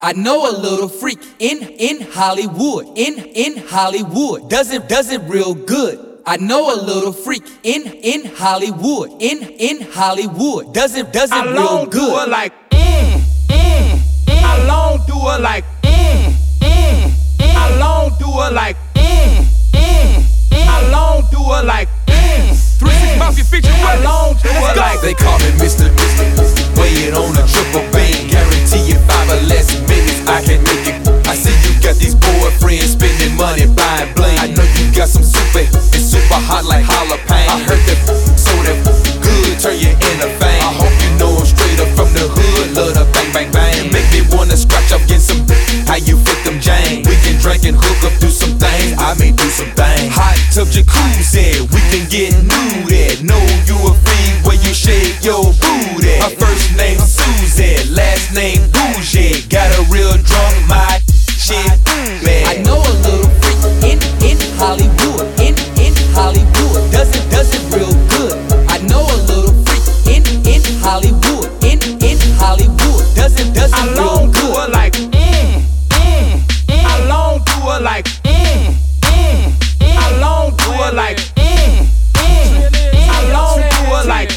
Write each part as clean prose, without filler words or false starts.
I know a little freak in Hollywood, in Hollywood, does it real good. I know a little freak in Hollywood, in Hollywood, does it real good. Do it like I long do it like I long do it like I long do it like 3-6 Mafia feature I long do it like. They call me Mr. Weighing on a triple beam. Guarantee you 5 or less minutes I can make it. I see you got these boyfriends spending money buying bling. I know you got some super, it's super hot like jalapeno. I heard that so that good turn you into fame. I hope you know I'm straight up from the hood. Love the bang bang bang. Make me wanna scratch up, get some. How you fit them Jane? We can drink and hook up, do some things. I may do some things. Hot tub jacuzzi, we can get nude. Know you a freak where you shake your booty. Her first name Susie, last name Bougie. Got a real drunk, my shit man. I know a little freak in Hollywood, in Hollywood, does it real good. I know a little freak in Hollywood, in Hollywood, does it I real long do good. it like I long do it like I long do it like I long do it like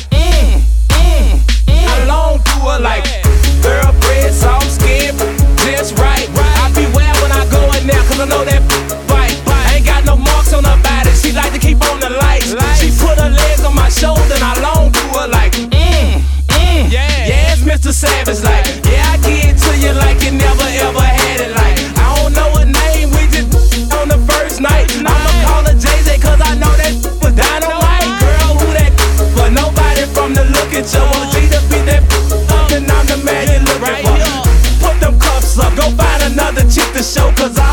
I long do it like thoroughbred, soft skin, just right. I be well when I go in there, cause I know that bite. I ain't got no marks on her body, she like to keep on the lights. She put her legs on my shoulder and I long do it like yeah, it's Mr. Savage like yeah, I give it to you like you never ever had it like I don't know her name, we just on the first night. I'ma call her Jay-Z cause I know that was dynamite. Girl, who that but nobody from the look at you want G to beat that up and I'm the man you're looking for. Put them cuffs up, go find another chick to show cause